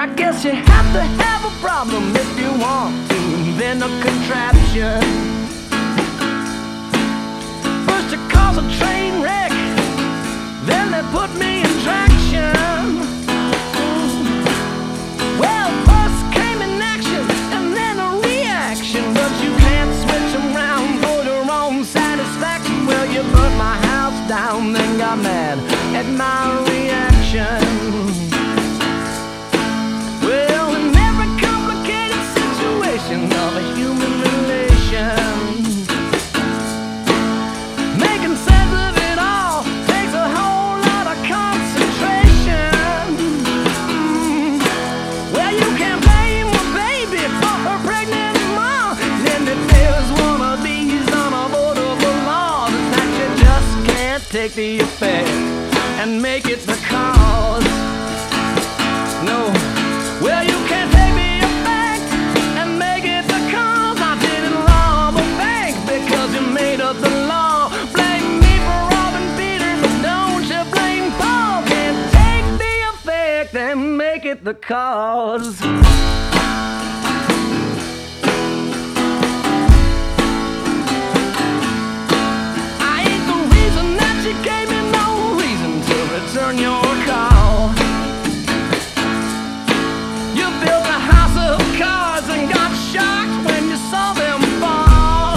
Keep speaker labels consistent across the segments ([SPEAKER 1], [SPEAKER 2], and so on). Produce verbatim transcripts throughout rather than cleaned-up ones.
[SPEAKER 1] I guess you have to have a problem if you want to invent a contraption. First you cause a train wreck, then they put me in traction. Well, first came an action and then a reaction, but you can't switch around for your own satisfaction. Well, you burnt my house down, then got mad at my reaction. Well, in every complicated situation of a human relation, making sense of it all takes a whole lot of concentration. Mm. Well, you can't blame a baby for her pregnant mom, then if there's one of these unavoidable laws, it's that you just can't take the effect and make it the cause. No. Well, you can't take the effect and make it the cause. I didn't rob a bank because you made up the law. Blame me for robbing Peter, but don't you blame Paul. Can't take the effect and make it the cause. I ain't the reason that you gave me no reason to return your call. Built a house of cards and got shocked when you saw them fall.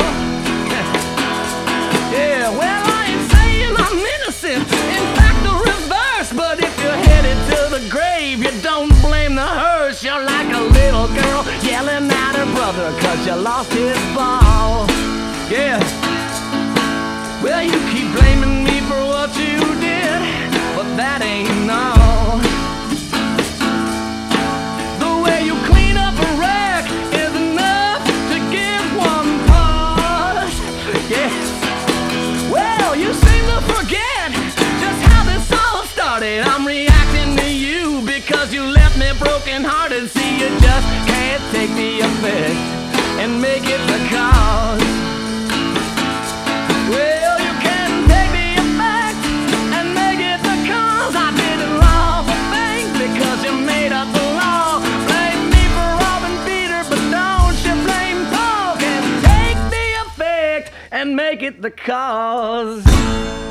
[SPEAKER 1] Yeah, well, I ain't saying I'm innocent, in fact the reverse. But if you're headed to the grave, you don't blame the hearse. You're like a little girl yelling at her brother cause you lost his ball. Yeah, well, you keep blaming me for what you did, but that ain't all. I'm reacting to you because you left me broken hearted. See, you just can't take the effect and make it the cause. Well, you can't take the effect and make it the cause. I didn't rob a bank because you made up the law. Blame me for robbing Peter, but don't you blame Paul. Can't take the effect and make it the cause.